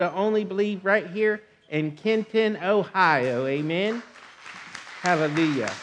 to Only Believe right here in Kenton, Ohio. Amen. Hallelujah.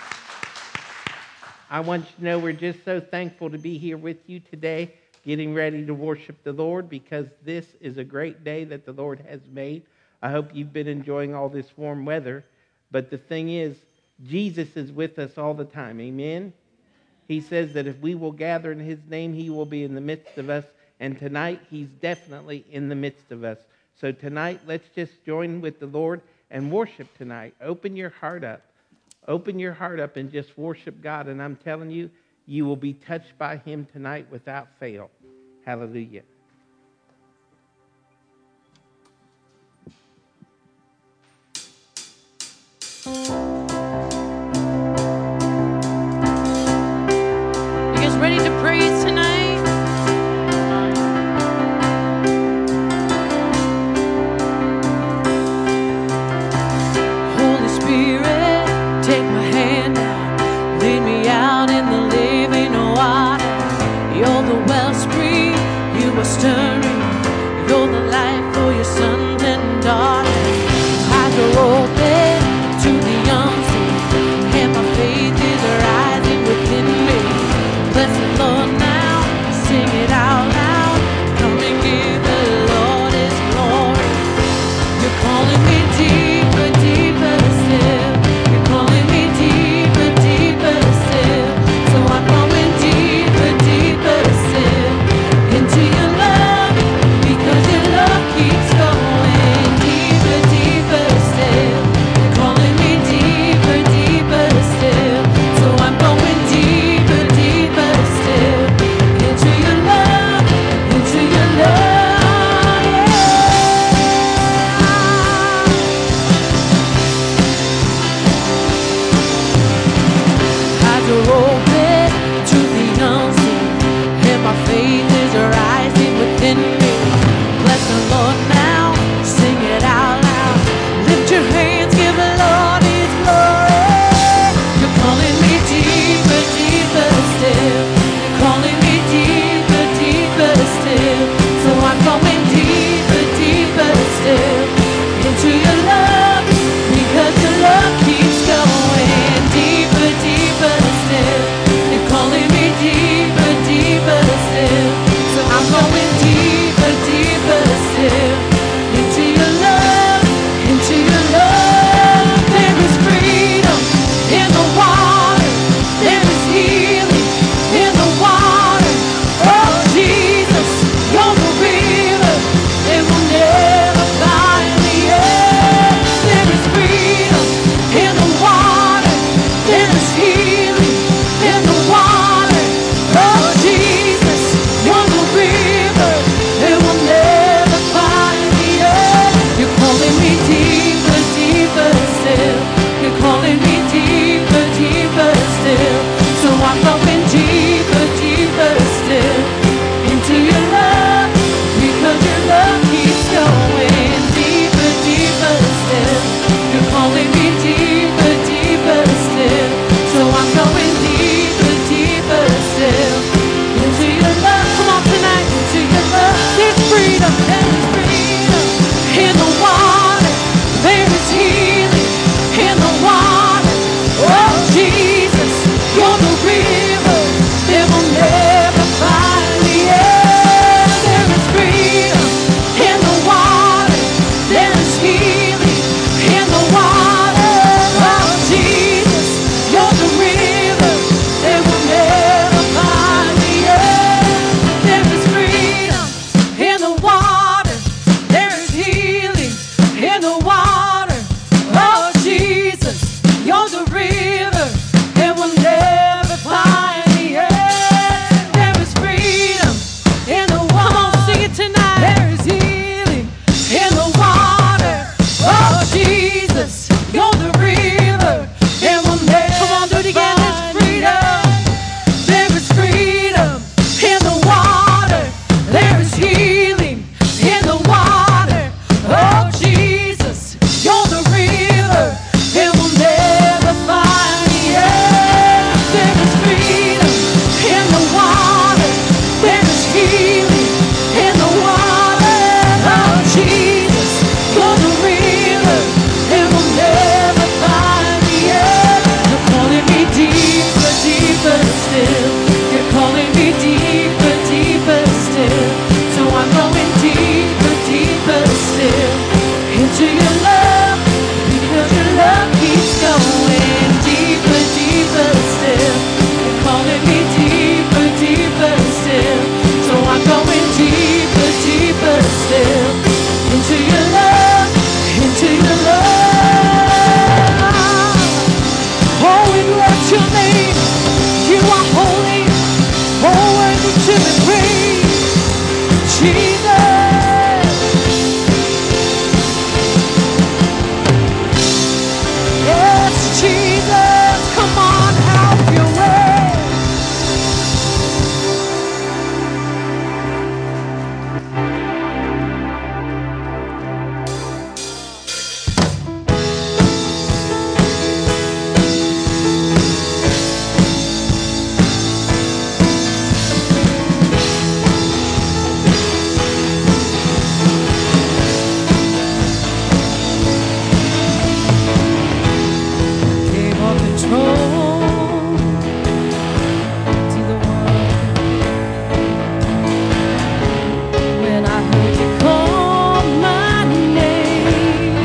I want you to know we're just so thankful to be here with you today, getting ready to worship the Lord, because this is a great day that the Lord has made. I hope you've been enjoying all this warm weather. But the thing is, Jesus is with us all the time. Amen. He says that if we will gather in his name, he will be in the midst of us. And tonight, he's definitely in the midst of us. So tonight, let's just join with the Lord and worship tonight. Open your heart up. Open your heart up and just worship God. And I'm telling you, you will be touched by him tonight without fail. Hallelujah. You guys ready to praise tonight? Holy Spirit, take my hand now. Lead me out in the living water. You're the wellspring, you are stirring. You're the life for your sons and daughters. Eyes are open to the unseen, and my faith is rising within me. Bless the Lord now, sing it out loud. Come and give the Lord his glory. You're calling me deeper, deeper still. You're calling me deeper, deeper still. So I'm going deeper, deeper still into your love, because your love keeps going deeper. into your love, into your love. Oh, we bless your name. You are holy, oh, worthy to be praised, Jesus. Yes, Jesus, come on, have your way. Gave all control to the one. When I heard you call my name,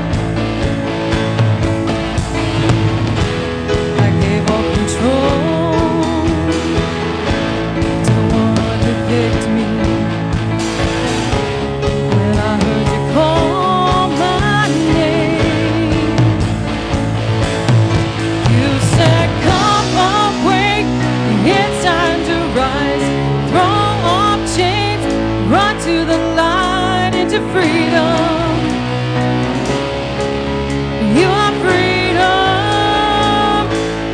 I gave all control to the one who picked me. When I heard you call my name, you said, come awake, it's time to rise, throw off chains, run to the light into freedom. You are freedom.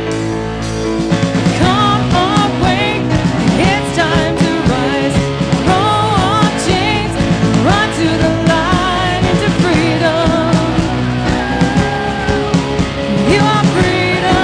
Come awake, it's time to rise, throw off chains, run to the light into freedom. You are freedom.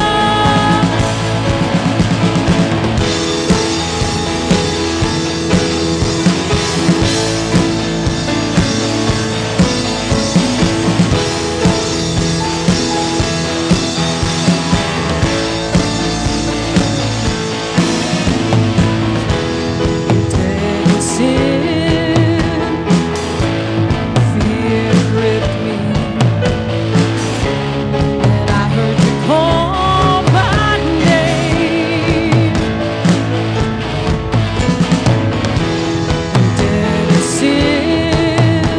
Dead in sin, fear gripped me, and I heard you call my name. Dead in sin,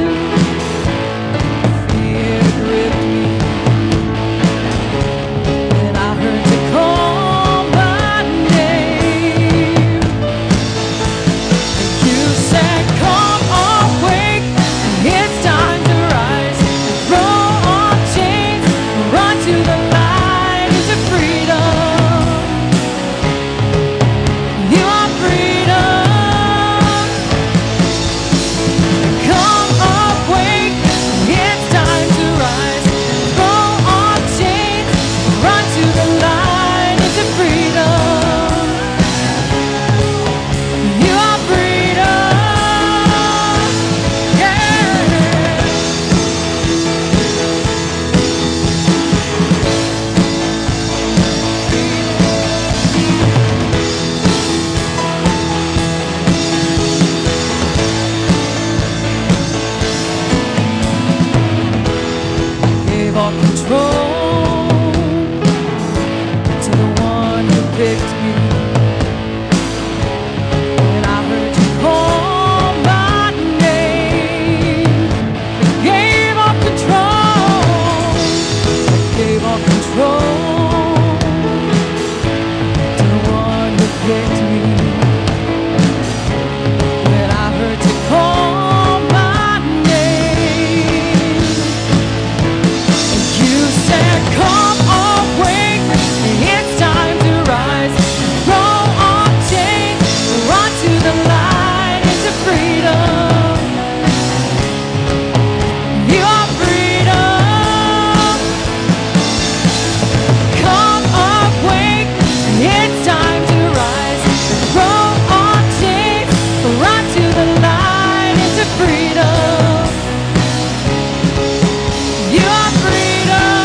fear gripped me, and I heard you call my name. You said, come awake, it's time to rise, throw off chains, run to the light into freedom. You are freedom. Come awake, it's time to rise, throw off chains, run to the light into freedom. You are freedom. Yeah. Gave all control to the one who picked me. When I heard you call my name, I gave all control. I gave all control to the one who picked me. When I heard you call my name, you said, come awake, it's time to rise, throw off chains, run to the light into freedom. You are freedom. Come awake, it's time to rise, throw off chains, run to the light into freedom. You are freedom.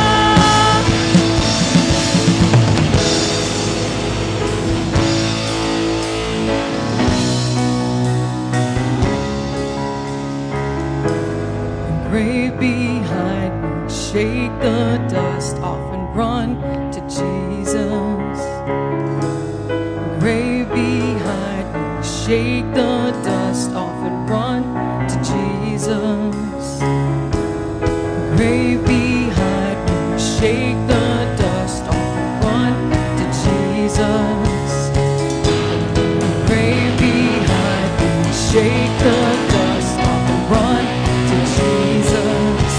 Grave behind me, shake the dust off and run to Jesus. Grave behind me, shake the dust off and run to Jesus. Jesus. Grave behind me, shake the dust off, run to Jesus. Grave behind me, shake the dust off and run to Jesus.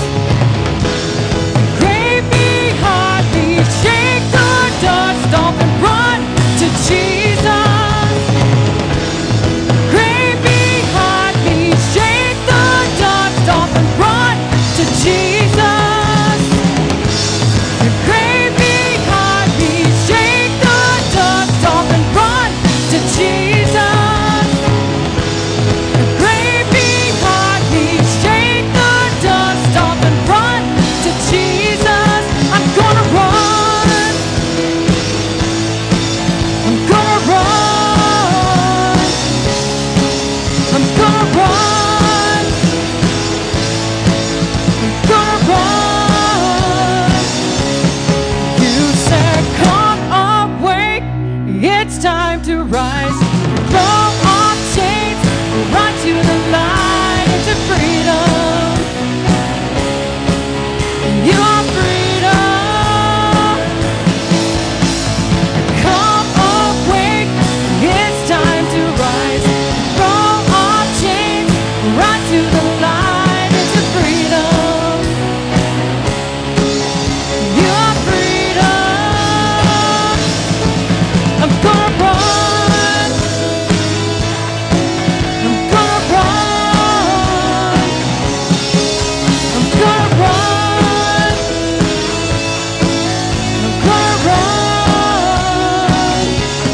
Grave behind me, shake the dust off and run to Jesus. Grave behind me, shake the dust off and run to Jesus. Grave behind me, shake the dust off and run to Jesus. Grave behind me, shake the dust off and run to Jesus. I'm gonna run. I'm gonna run. I'm gonna run. I'm gonna run. You said, come awake. It's time to rise. Throw off chains. Run to the light into freedom. Your freedom. Come awake. It's time to rise. Throw off chains. Run to the light into freedom. Your freedom. I'm gonna run. I'm gonna run. I'm gonna run. I'm gonna run.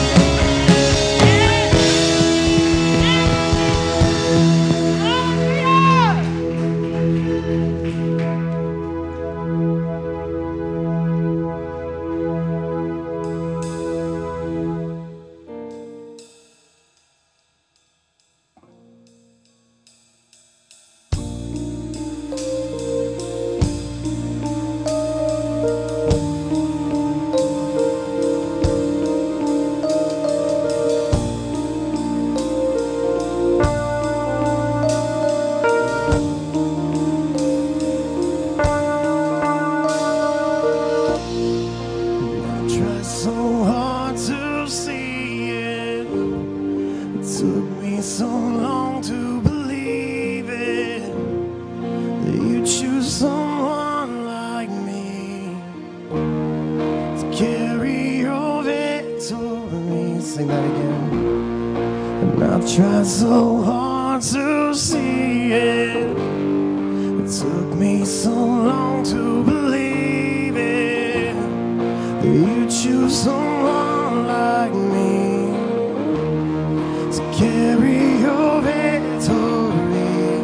Tried so hard to see it. It took me so long to believe it. That you choose someone like me to carry your victory. Sing that again. And I've tried so hard to see it. It took me so long to believe it. You choose someone like me to carry your victory.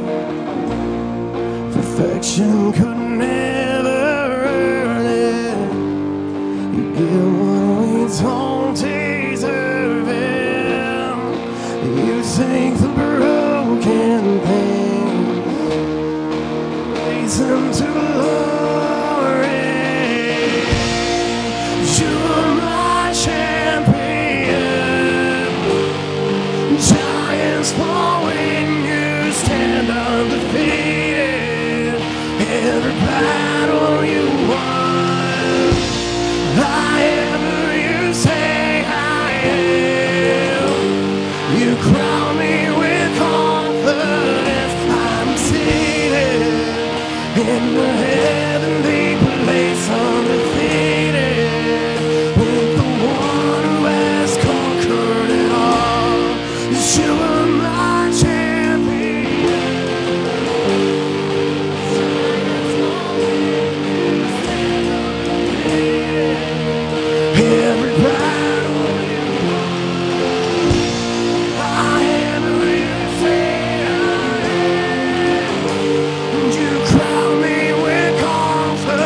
Perfection could never earn it. You give what we don't deserve it. You take the broken things, raise them to glory. You are my champion. Giants fall when you stand undefeated. Every battle you won, I am who you say I am. You crown me with confidence. I'm seated in the heavenly place undefeated. With the one who has conquered it all. You are my champion. Every battle you won, I am who you say I am. You crown me with confidence.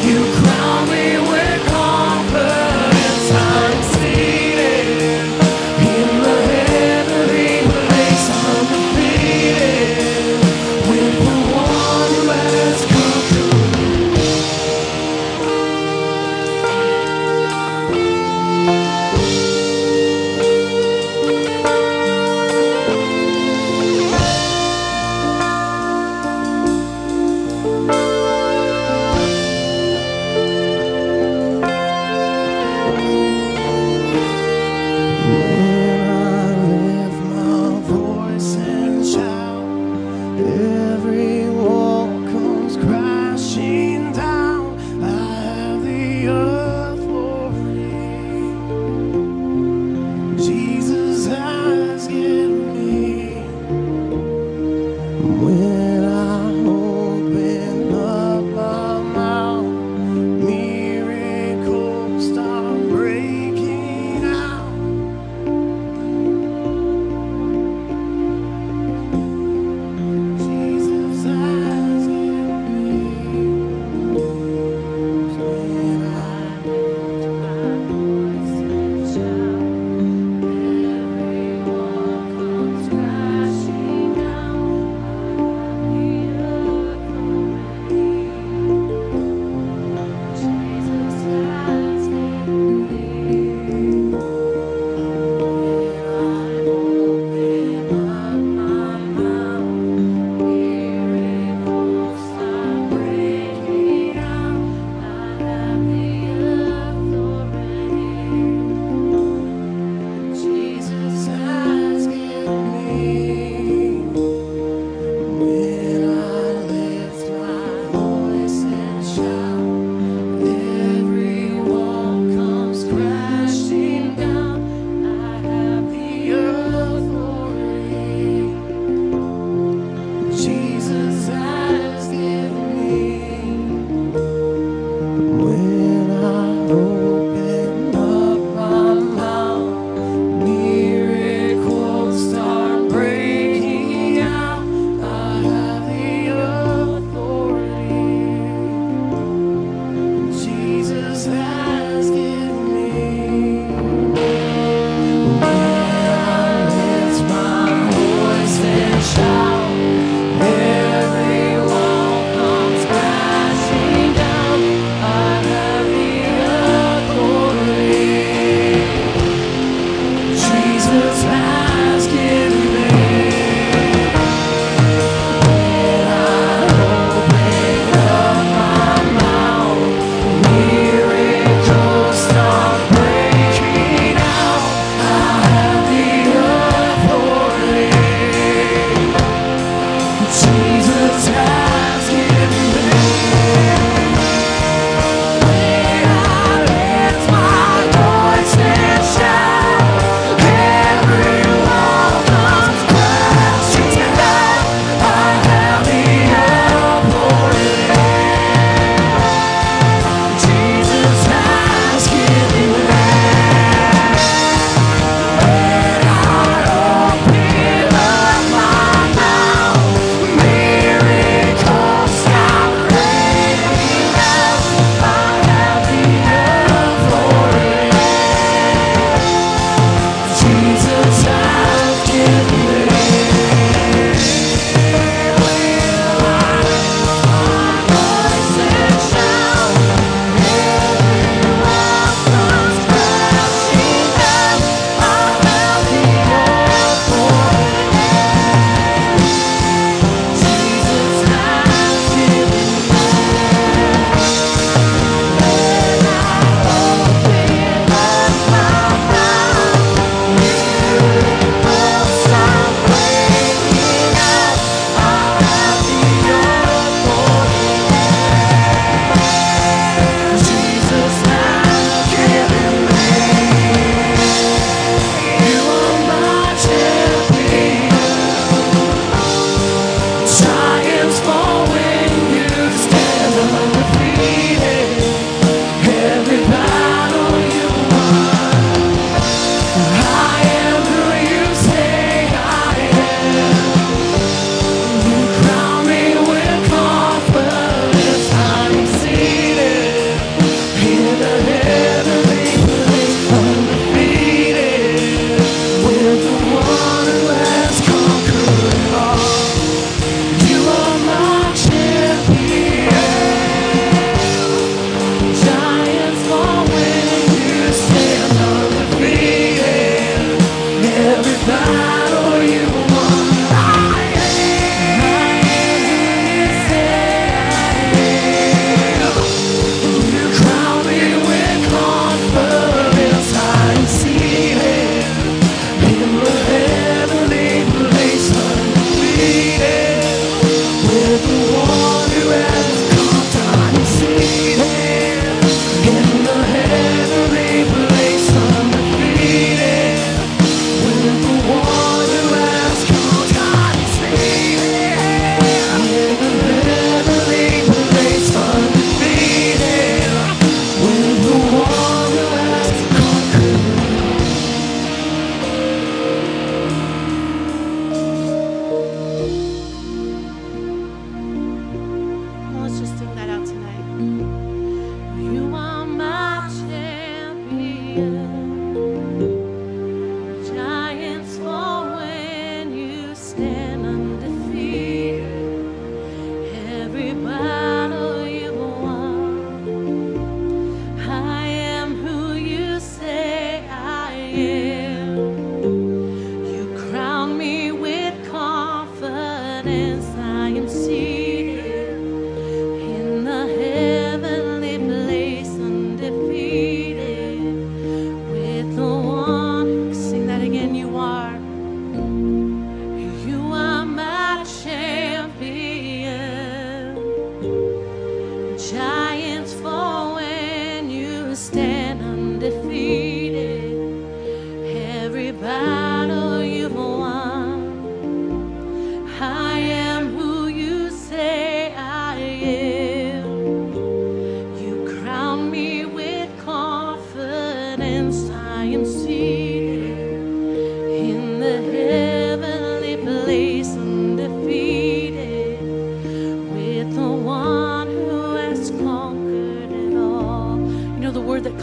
You crown me with confidence. I'm seated in the heavenly place. I'm defeated with the one who has conquered.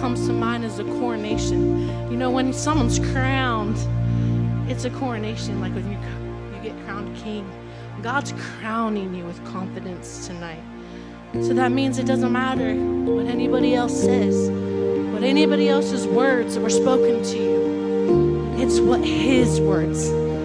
comes to mind is a coronation. You know, when someone's crowned, it's a coronation, like when you get crowned king. God's crowning you with confidence tonight. So that means it doesn't matter what anybody else says, what anybody else's words that were spoken to you. It's what His words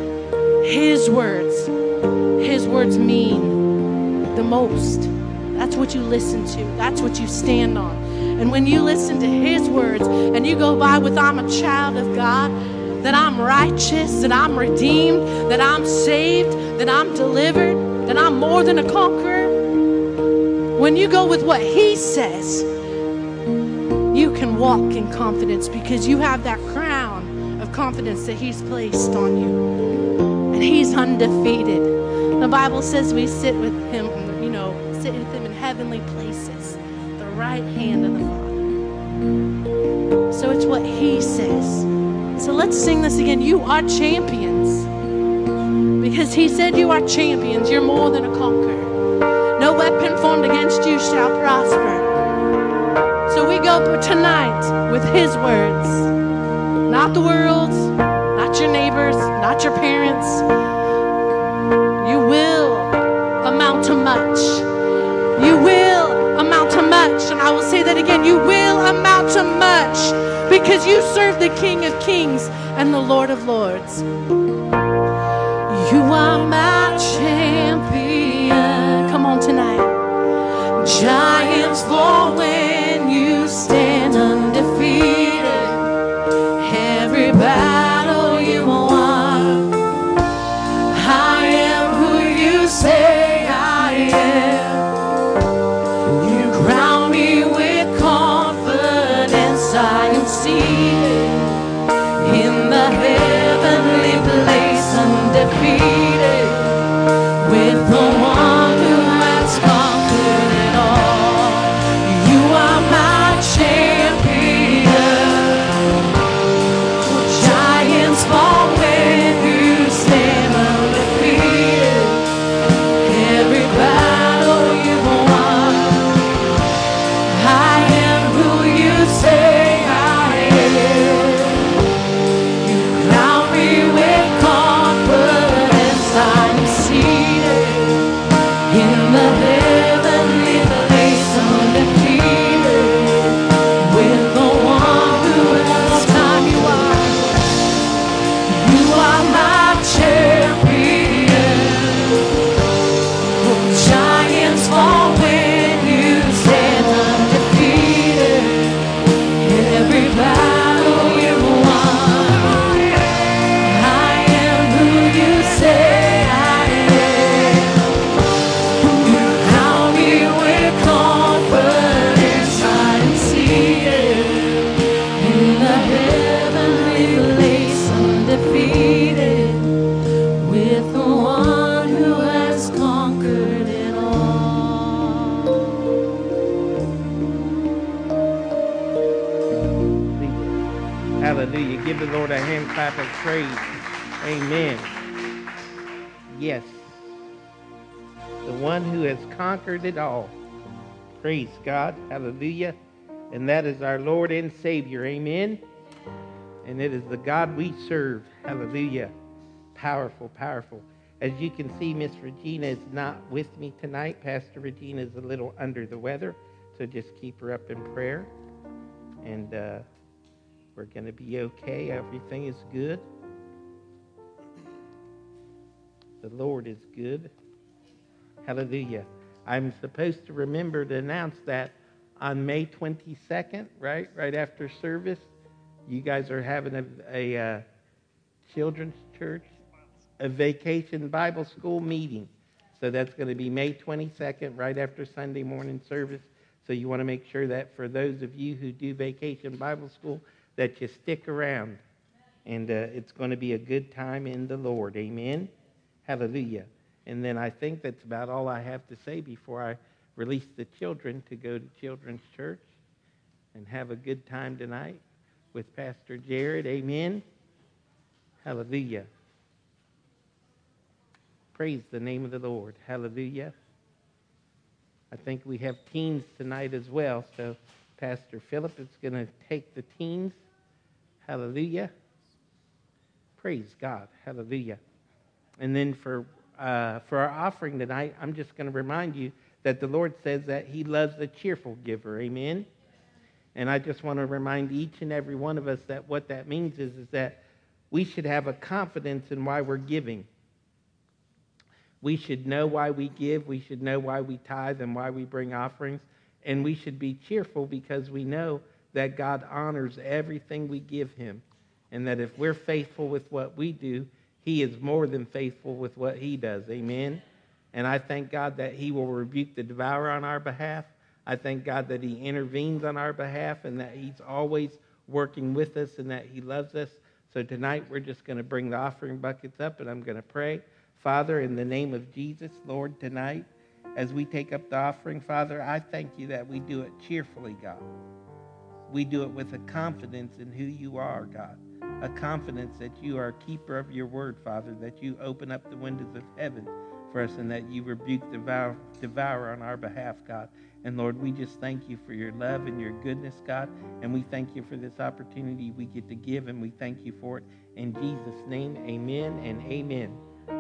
mean the most. That's what you listen to. That's what you stand on. And when you listen to His words and you go by with, I'm a child of God, that I'm righteous, that I'm redeemed, that I'm saved, that I'm delivered, that I'm more than a conqueror. When you go with what He says, you can walk in confidence because you have that crown of confidence that He's placed on you. And He's undefeated. The Bible says we sit with Him, sit with Him in heavenly places, the right hand of the Father. So it's what He says. So let's sing this again. You are champions. Because He said you are champions. You're more than a conqueror. No weapon formed against you shall prosper. So we go tonight with His words. Not the world's, not your neighbors, not your parents. You will amount to much. You will amount to much. And I will say that again. You will amount to much because you serve the King of Kings and the Lord of Lords. You are my champion. Come on tonight. Giants fall when you stand undefeated. Every battle you won. I am who you say I am. You crown me with confidence. I am seated in the heavenly place, undefeated, with the one who has conquered it all. You are my champion. Giants fall when you stand undefeated. Every battle you've won. I am who you say I am. You crown me with confidence. I'm seated in the heavenly place, undefeated, with the one who has time. You are my champion. Giants fall when you stand undefeated. Every battle you won. I am who you say I am. You crown me with confidence. I'm seated in the heavenly place, undefeated, with the one who has conquered it all. Hallelujah. Give the Lord a hand clap of praise. Amen. Yes. The one who has conquered it all. Praise God. Hallelujah. And that is our Lord and Savior. Amen. And it is the God we serve. Hallelujah. Powerful, powerful. As you can see, Miss Regina is not with me tonight. Pastor Regina is a little under the weather. So just keep her up in prayer. And we're going to be okay. Everything is good. The Lord is good. Hallelujah. I'm supposed to remember to announce that on May 22nd, right after service, you guys are having a children's church, a vacation Bible school meeting. So that's going to be May 22nd, right after Sunday morning service. So you want to make sure that for those of you who do vacation Bible school, that you stick around. And it's going to be a good time in the Lord. Amen. Hallelujah. And then I think that's about all I have to say before I release the children to go to children's church and have a good time tonight with Pastor Jared. Amen. Hallelujah. Praise the name of the Lord. Hallelujah. I think we have teens tonight as well, so Pastor Philip is going to take the teens. Hallelujah. Praise God. Hallelujah. And then for our offering tonight, I'm just going to remind you that the Lord says that he loves a cheerful giver. Amen. And I just want to remind each and every one of us that what that means is that we should have a confidence in why we're giving. We should know why we give. We should know why we tithe and why we bring offerings. And we should be cheerful because we know that God honors everything we give him. And that if we're faithful with what we do, he is more than faithful with what he does. Amen. And I thank God that he will rebuke the devourer on our behalf. I thank God that he intervenes on our behalf and that he's always working with us and that he loves us. So tonight we're just going to bring the offering buckets up and I'm going to pray. Father, in the name of Jesus, Lord, tonight, as we take up the offering, Father, I thank you that we do it cheerfully, God. We do it with a confidence in who you are, God. A confidence that you are a keeper of your word, Father, that you open up the windows of heaven for us and that you rebuke the devourer on our behalf, God. And Lord, we just thank you for your love and your goodness, God. And we thank you for this opportunity we get to give, and we thank you for it. In Jesus' name, amen and amen.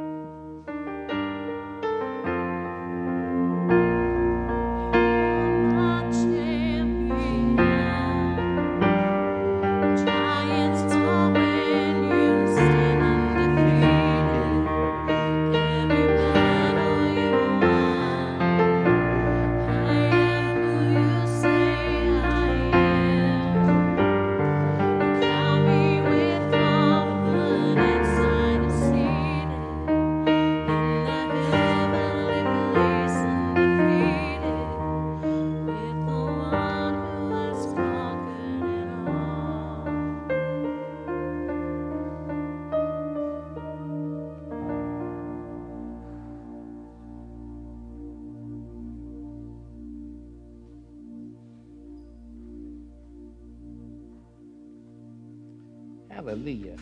Hallelujah.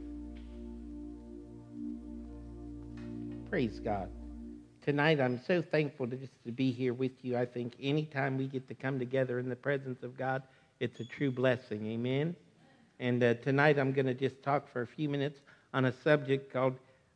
Praise God. Tonight, I'm so thankful to be here with you. I think anytime we get to come together in the presence of God, it's a true blessing. Amen. And tonight, I'm going to just talk for a few minutes on a subject called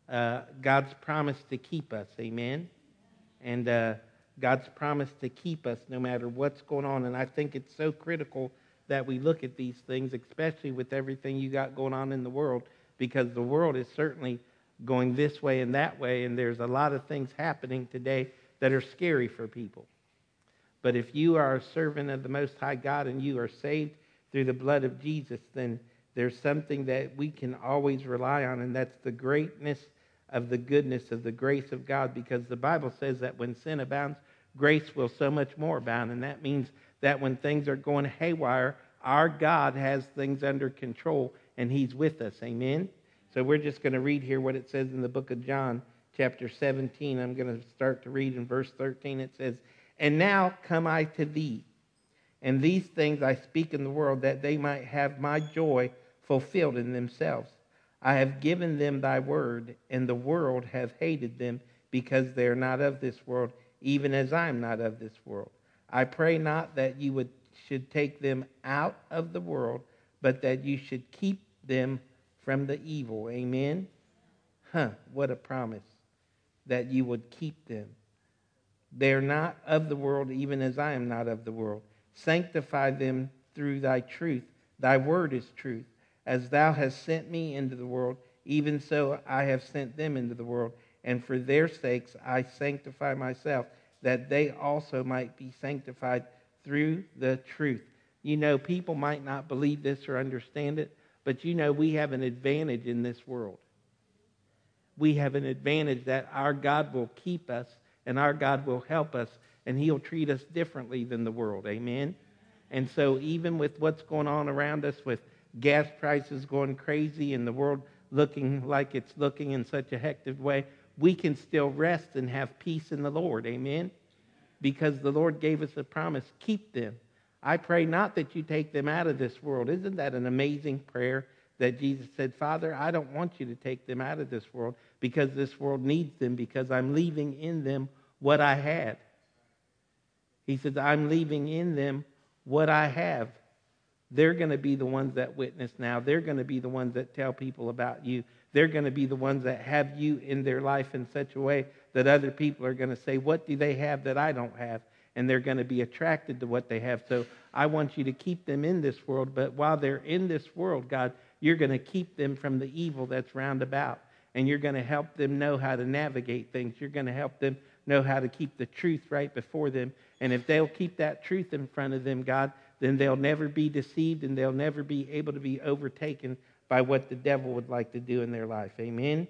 God's promise to keep us. Amen. And God's promise to keep us no matter what's going on. And I think it's so critical that we look at these things, especially with everything you got going on in the world, because the world is certainly going this way and that way, and there's a lot of things happening today that are scary for people. But if you are a servant of the Most High God and you are saved through the blood of Jesus, then there's something that we can always rely on, and that's the greatness of the goodness of the grace of God, because the Bible says that when sin abounds, grace will so much more abound, and that means that when things are going haywire, our God has things under control, and he's with us. Amen? So we're just going to read here what it says in the book of John, chapter 17. I'm going to start to read in verse 13. It says, "And now come I to thee, and these things I speak in the world, that they might have my joy fulfilled in themselves. I have given them thy word, and the world hath hated them, because they are not of this world, even as I am not of this world. I pray not that you should take them out of the world, but that you should keep them from the evil." Amen? What a promise, that you would keep them. They are not of the world, even as I am not of the world. Sanctify them through thy truth. Thy word is truth. As thou hast sent me into the world, even so I have sent them into the world. And for their sakes I sanctify myself, that they also might be sanctified through the truth. You know, people might not believe this or understand it, but you know we have an advantage in this world. We have an advantage that our God will keep us and our God will help us, and he'll treat us differently than the world. Amen? And so even with what's going on around us, with gas prices going crazy and the world looking like it's looking in such a hectic way, we can still rest and have peace in the Lord. Amen? Because the Lord gave us a promise, keep them. I pray not that you take them out of this world. Isn't that an amazing prayer that Jesus said, Father, I don't want you to take them out of this world because this world needs them, because I'm leaving in them what I had. He said, I'm leaving in them what I have, they're going to be the ones that witness now. They're going to be the ones that tell people about you. They're going to be the ones that have you in their life in such a way that other people are going to say, what do they have that I don't have? And they're going to be attracted to what they have. So I want you to keep them in this world. But while they're in this world, God, you're going to keep them from the evil that's round about. And you're going to help them know how to navigate things. You're going to help them know how to keep the truth right before them. And if they'll keep that truth in front of them, God, then they'll never be deceived and they'll never be able to be overtaken by what the devil would like to do in their life. Amen?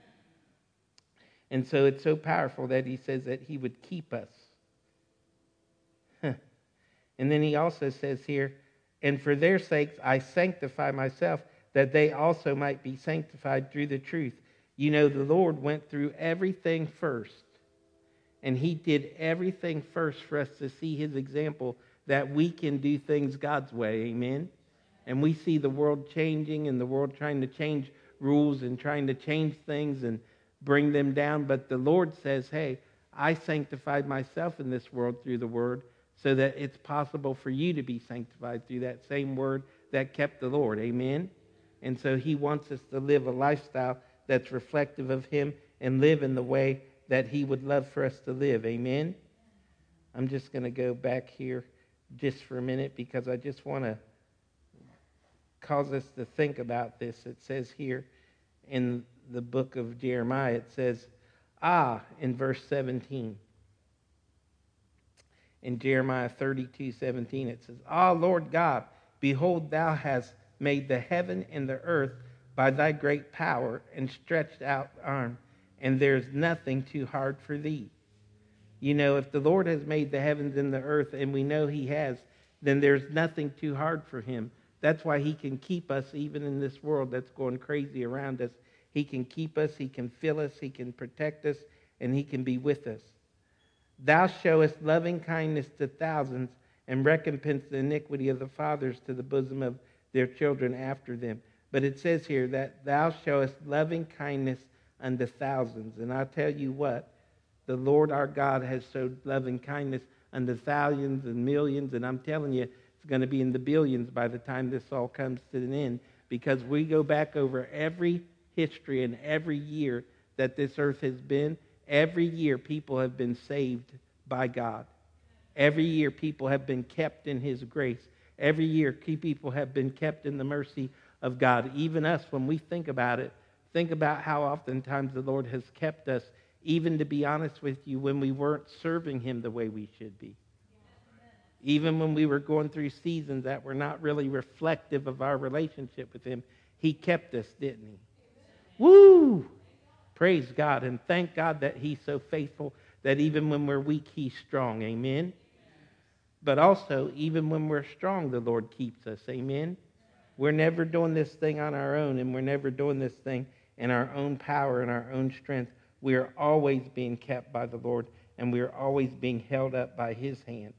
And so it's so powerful that he says that he would keep us. And then he also says here, and for their sakes I sanctify myself, that they also might be sanctified through the truth. You know, the Lord went through everything first. And he did everything first for us to see his example that we can do things God's way. Amen? And we see the world changing and the world trying to change rules and trying to change things and bring them down. But the Lord says, hey, I sanctified myself in this world through the word so that it's possible for you to be sanctified through that same word that kept the Lord. Amen? And so he wants us to live a lifestyle that's reflective of him and live in the way that he would love for us to live. Amen? I'm just going to go back here just for a minute because I just want to cause us to think about this. It says here in the book of Jeremiah, it says, in verse 17. In Jeremiah 32:17, it says, Lord God, behold, thou hast made the heaven and the earth by thy great power and stretched out arm, and there's nothing too hard for thee. You know, if the Lord has made the heavens and the earth, and we know he has, then there's nothing too hard for him. That's why he can keep us even in this world that's going crazy around us. He can keep us, he can fill us, he can protect us, and he can be with us. Thou showest loving kindness to thousands and recompense the iniquity of the fathers to the bosom of their children after them. But it says here that thou showest loving kindness unto thousands. And I tell you what, the Lord our God has showed loving kindness unto thousands and millions. And I'm telling you, it's going to be in the billions by the time this all comes to an end. Because we go back over every history and every year that this earth has been. Every year people have been saved by God. Every year people have been kept in his grace. Every year people have been kept in the mercy of God. Even us, when we think about it, think about how oftentimes the Lord has kept us, even to be honest with you, when we weren't serving him the way we should be. Even when we were going through seasons that were not really reflective of our relationship with him, he kept us, didn't he? Woo! Praise God, and thank God that he's so faithful that even when we're weak, he's strong. Amen? But also, even when we're strong, the Lord keeps us. Amen? We're never doing this thing on our own, and we're never doing this thing in our own power and our own strength. We are always being kept by the Lord, and we are always being held up by his hand.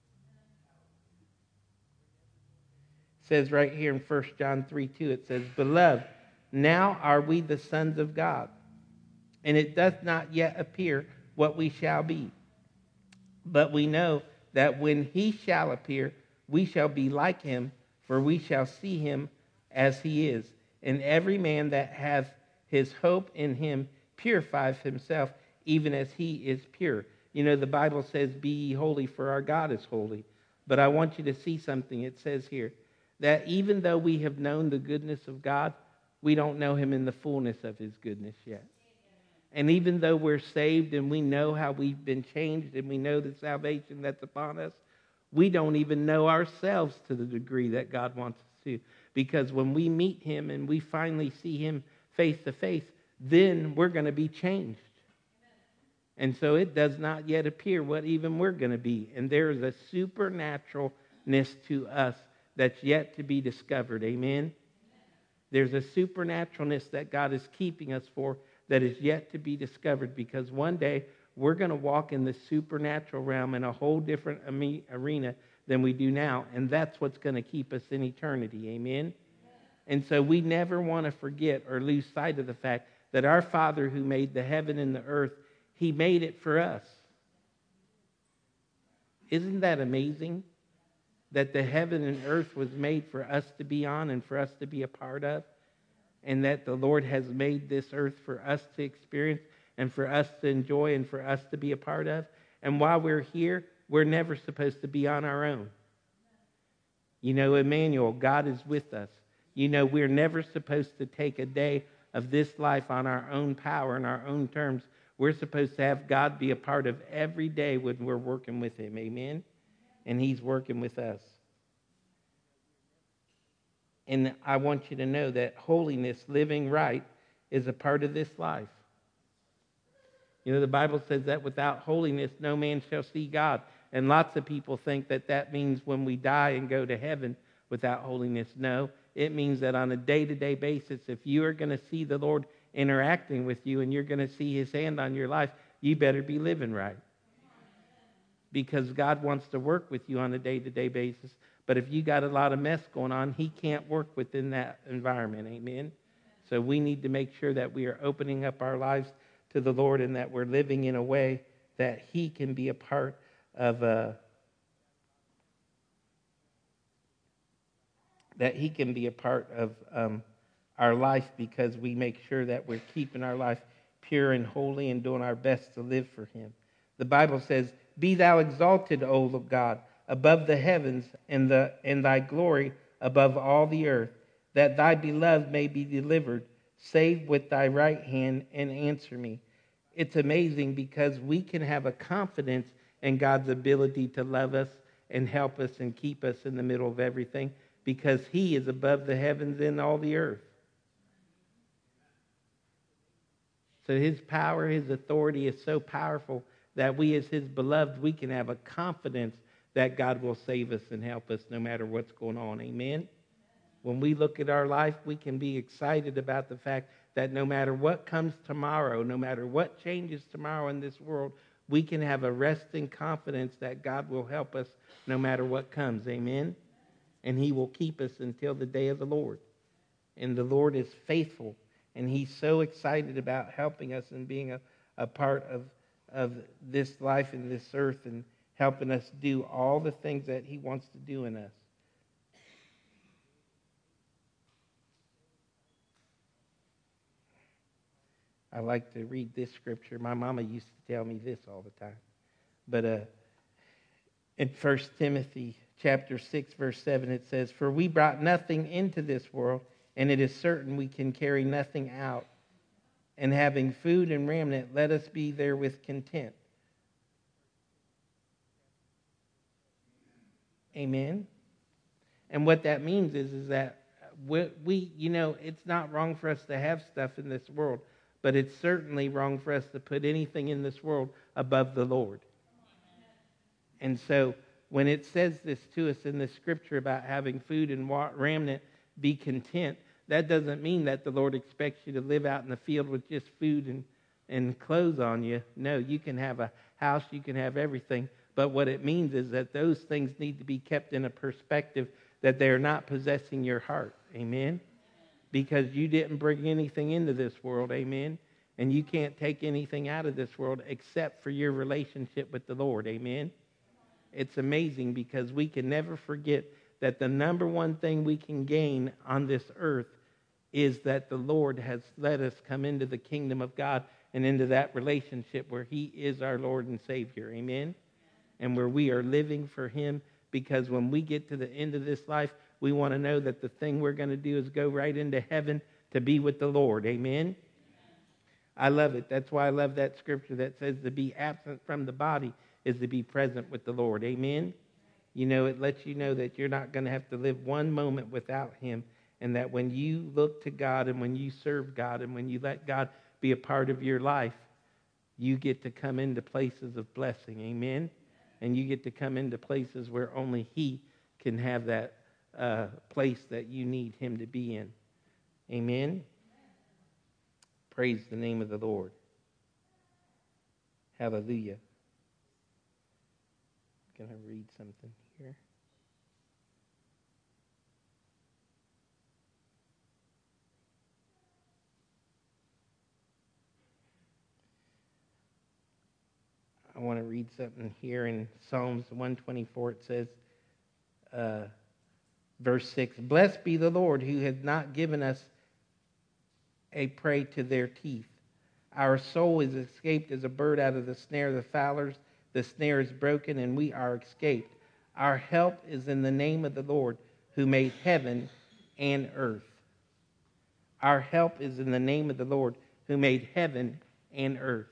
It says right here in 1 John 3:2, it says, Beloved, now are we the sons of God, and it doth not yet appear what we shall be. But we know that when he shall appear, we shall be like him, for we shall see him as he is. And every man that hath his hope in him purifies himself, even as he is pure. You know, the Bible says, Be ye holy, for our God is holy. But I want you to see something. It says here that even though we have known the goodness of God, we don't know him in the fullness of his goodness yet. And even though we're saved and we know how we've been changed and we know the salvation that's upon us, we don't even know ourselves to the degree that God wants us to. Because when we meet him and we finally see him face to face, then we're going to be changed. And so it does not yet appear what even we're going to be. And there is a supernaturalness to us that's yet to be discovered. Amen? There's a supernaturalness that God is keeping us for that is yet to be discovered, because one day we're going to walk in the supernatural realm in a whole different arena than we do now, and that's what's going to keep us in eternity. Amen? And so we never want to forget or lose sight of the fact that our Father who made the heaven and the earth, he made it for us. Isn't that amazing? that the heaven and earth was made for us to be on and for us to be a part of, and that the Lord has made this earth for us to experience and for us to enjoy and for us to be a part of. And while we're here, we're never supposed to be on our own. You know, Emmanuel, God is with us. You know, we're never supposed to take a day of this life on our own power and our own terms. We're supposed to have God be a part of every day when we're working with him. Amen? And he's working with us. And I want you to know that holiness, living right, is a part of this life. You know, the Bible says that without holiness, no man shall see God. And lots of people think that that means when we die and go to heaven without holiness. No, it means that on a day-to-day basis, if you are going to see the Lord interacting with you and you're going to see his hand on your life, you better be living right. Because God wants to work with you on a day-to-day basis. But if you got a lot of mess going on, he can't work within that environment. Amen? So we need to make sure that we are opening up our lives to the Lord and that we're living in a way that he can be a part of our life, because we make sure that we're keeping our life pure and holy and doing our best to live for him. The Bible says, "Be thou exalted, O God, above the heavens, and thy glory above all the earth, that thy beloved may be delivered. Save with thy right hand and answer me." It's amazing because we can have a confidence in God's ability to love us and help us and keep us in the middle of everything, because he is above the heavens and all the earth. So his power, his authority is so powerful that we as his beloved, we can have a confidence that God will save us and help us no matter what's going on. Amen? When we look at our life, we can be excited about the fact that no matter what comes tomorrow, no matter what changes tomorrow in this world, we can have a resting confidence that God will help us no matter what comes. Amen? And he will keep us until the day of the Lord. And the Lord is faithful, and he's so excited about helping us and being a part of this life and this earth and helping us do all the things that he wants to do in us. I like to read this scripture. My mama used to tell me this all the time. But in 1 Timothy chapter 6, verse 7, it says, "For we brought nothing into this world, and it is certain we can carry nothing out. And having food and raiment, let us be therewith content." Amen? And what that means is that we, you know, it's not wrong for us to have stuff in this world, but it's certainly wrong for us to put anything in this world above the Lord. And so when it says this to us in the scripture about having food and raiment, be content, that doesn't mean that the Lord expects you to live out in the field with just food and clothes on you. No, you can have a house, you can have everything. But what it means is that those things need to be kept in a perspective that they are not possessing your heart. Amen? Because you didn't bring anything into this world. Amen? And you can't take anything out of this world except for your relationship with the Lord. Amen? It's amazing because we can never forget that the number one thing we can gain on this earth is that the Lord has let us come into the kingdom of God and into that relationship where he is our Lord and Savior. Amen? And where we are living for him, because when we get to the end of this life, we want to know that the thing we're going to do is go right into heaven to be with the Lord. Amen? I love it. That's why I love that scripture that says to be absent from the body is to be present with the Lord. Amen? You know, it lets you know that you're not going to have to live one moment without him, and that when you look to God and when you serve God and when you let God be a part of your life, you get to come into places of blessing. Amen? And you get to come into places where only he can have that place that you need him to be in. Amen? Praise the name of the Lord. Hallelujah. I'm going to read something here. I want to read something here in Psalms 124. It says, verse 6. Blessed be the Lord who has not given us a prey to their teeth. Our soul is escaped as a bird out of the snare of the fowlers. The snare is broken, and we are escaped. Our help is in the name of the Lord who made heaven and earth. Our help is in the name of the Lord who made heaven and earth.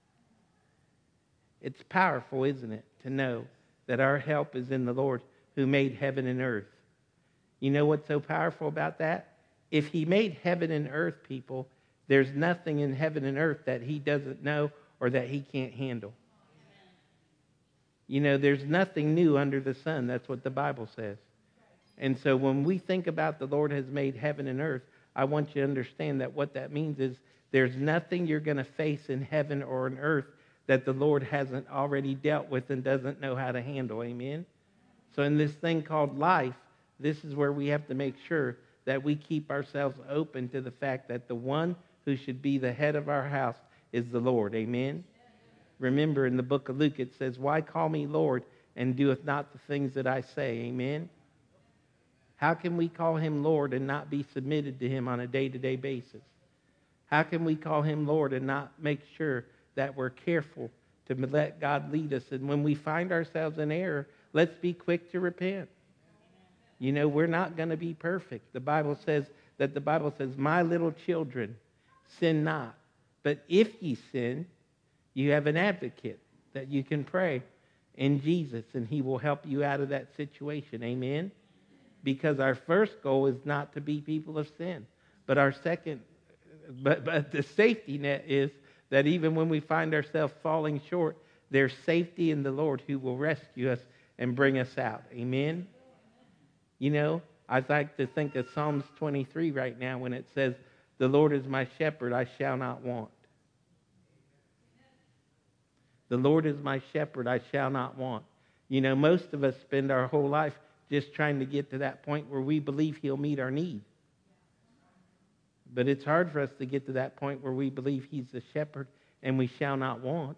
It's powerful, isn't it, to know that our help is in the Lord who made heaven and earth. You know what's so powerful about that? If he made heaven and earth, people, there's nothing in heaven and earth that he doesn't know or that he can't handle. You know, there's nothing new under the sun. That's what the Bible says. And so when we think about the Lord has made heaven and earth, I want you to understand that what that means is there's nothing you're going to face in heaven or on earth that the Lord hasn't already dealt with and doesn't know how to handle. Amen? So in this thing called life, this is where we have to make sure that we keep ourselves open to the fact that the one who should be the head of our house is the Lord. Amen? Remember in the book of Luke it says, why call me Lord and doeth not the things that I say? Amen? How can we call him Lord and not be submitted to him on a day-to-day basis? How can we call him Lord and not make sure that we're careful to let God lead us? And when we find ourselves in error, let's be quick to repent. You know, we're not going to be perfect. The Bible says, my little children, sin not. But if ye sin, you have an advocate that you can pray in Jesus, and he will help you out of that situation. Amen? Because our first goal is not to be people of sin. But our second, but the safety net is that even when we find ourselves falling short, there's safety in the Lord who will rescue us and bring us out. Amen? You know, I'd like to think of Psalms 23 right now when it says, the Lord is my shepherd, I shall not want. The Lord is my shepherd, I shall not want. You know, most of us spend our whole life just trying to get to that point where we believe he'll meet our need. But it's hard for us to get to that point where we believe he's the shepherd and we shall not want.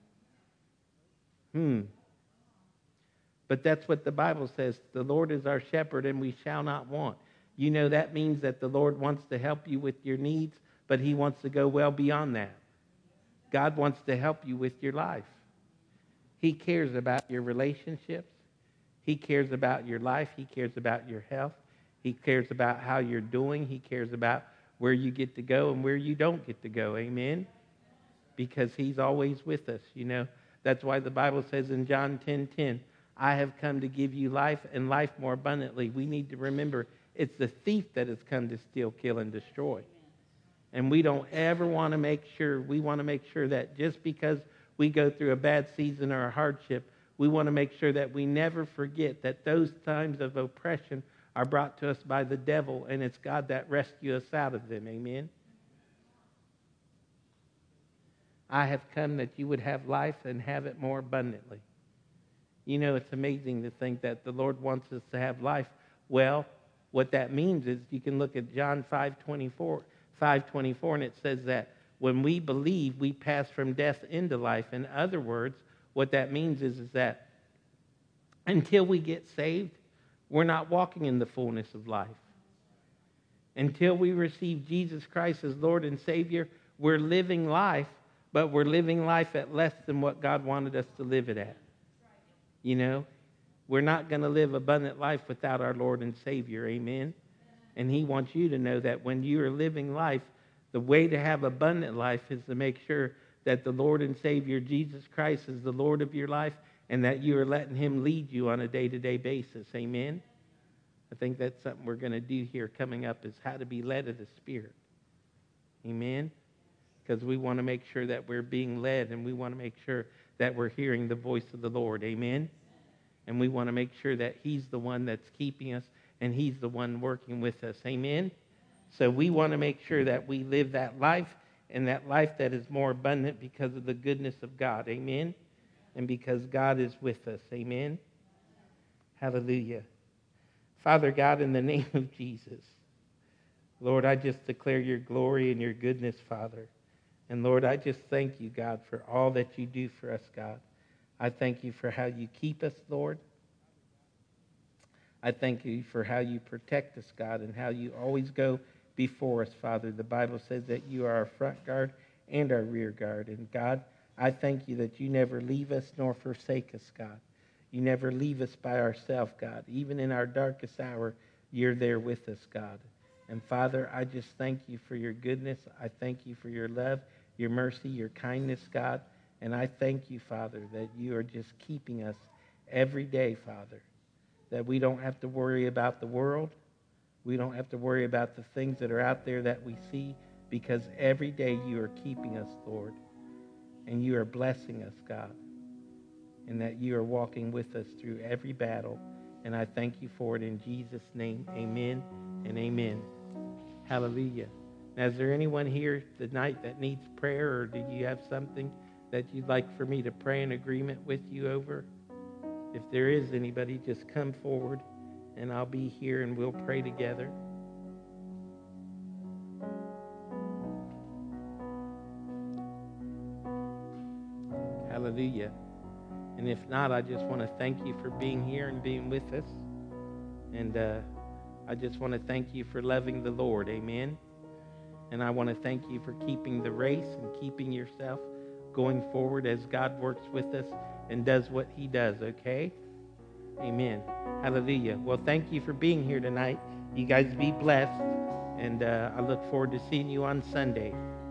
But that's what the Bible says. The Lord is our shepherd and we shall not want. You know, that means that the Lord wants to help you with your needs, but he wants to go well beyond that. God wants to help you with your life. He cares about your relationships. He cares about your life. He cares about your health. He cares about how you're doing. He cares about where you get to go and where you don't get to go. Amen? Because he's always with us, you know. That's why the Bible says in John 10:10, I have come to give you life and life more abundantly. We need to remember it's the thief that has come to steal, kill, and destroy. And we don't ever want to make sure that just because we go through a bad season or a hardship, we want to make sure that we never forget that those times of oppression are brought to us by the devil, and it's God that rescues us out of them. Amen? I have come that you would have life and have it more abundantly. You know, it's amazing to think that the Lord wants us to have life. Well, what that means is you can look at John 5:24, and it says that when we believe, we pass from death into life. In other words, what that means is that until we get saved, we're not walking in the fullness of life. Until we receive Jesus Christ as Lord and Savior, we're living life, but we're living life at less than what God wanted us to live it at. You know, we're not going to live abundant life without our Lord and Savior. Amen? And he wants you to know that when you are living life, the way to have abundant life is to make sure that the Lord and Savior, Jesus Christ, is the Lord of your life and that you are letting him lead you on a day-to-day basis. Amen? I think that's something we're going to do here coming up is how to be led of the Spirit. Amen? Because we want to make sure that we're being led and we want to make sure that we're hearing the voice of the Lord. Amen? And we want to make sure that he's the one that's keeping us and he's the one working with us. Amen? So we want to make sure that we live that life and that life that is more abundant because of the goodness of God. Amen? And because God is with us. Amen? Hallelujah. Father God, in the name of Jesus, Lord, I just declare your glory and your goodness, Father. And Lord, I just thank you, God, for all that you do for us, God. I thank you for how you keep us, Lord. I thank you for how you protect us, God, and how you always go before us, Father. The Bible says that you are our front guard and our rear guard. And God, I thank you that you never leave us nor forsake us, God. You never leave us by ourselves, God. Even in our darkest hour, you're there with us, God. And Father, I just thank you for your goodness. I thank you for your love, your mercy, your kindness, God. And I thank you, Father, that you are just keeping us every day, Father. That we don't have to worry about the world. We don't have to worry about the things that are out there that we see, because every day you are keeping us, Lord. And you are blessing us, God. And that you are walking with us through every battle. And I thank you for it in Jesus' name. Amen and amen. Hallelujah. Now, is there anyone here tonight that needs prayer, or do you have something that you'd like for me to pray in agreement with you over? If there is anybody, just come forward, and I'll be here, and we'll pray together. Hallelujah. And if not, I just want to thank you for being here and being with us. And I just want to thank you for loving the Lord. Amen. And I want to thank you for keeping the race and keeping yourself going forward as God works with us and does what he does, okay? Amen. Hallelujah. Well, thank you for being here tonight. You guys be blessed. And I look forward to seeing you on Sunday.